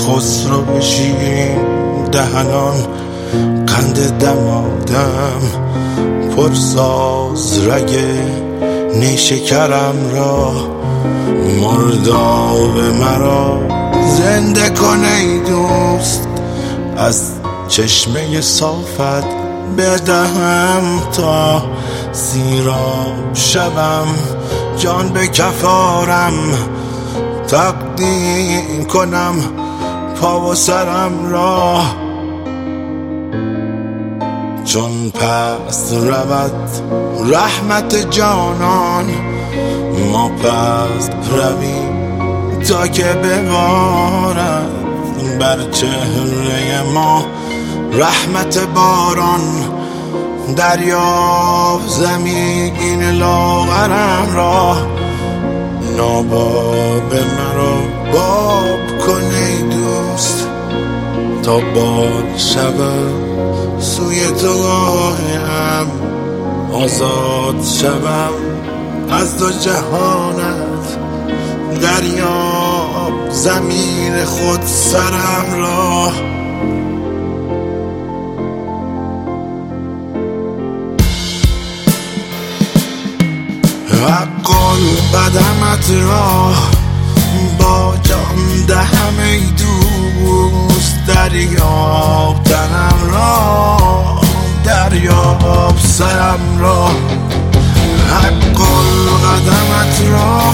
خسرو بشین دهنان قند دمادم پرساز رگ نیشکرم را مرداب مرا زنده کن ای دوست از چشمه صافت بدهم تا سیراب شوم جان به کفارم تقدیم کنم پا و سرم را چون پس رود رحمت جانان ما پس رویم تا که ببارد بر چهره ما رحمت باران دریاب زمین لاغرم را ناباب مرا باب کن ای دوست تا باد شود سوی تو راهم آزاد شوم از دو جهانت دریاب زمین خود سرم را حقا قدمت را با جان دهم ای دوست دریاب تنم را دریاب سرم را حقا قدمت را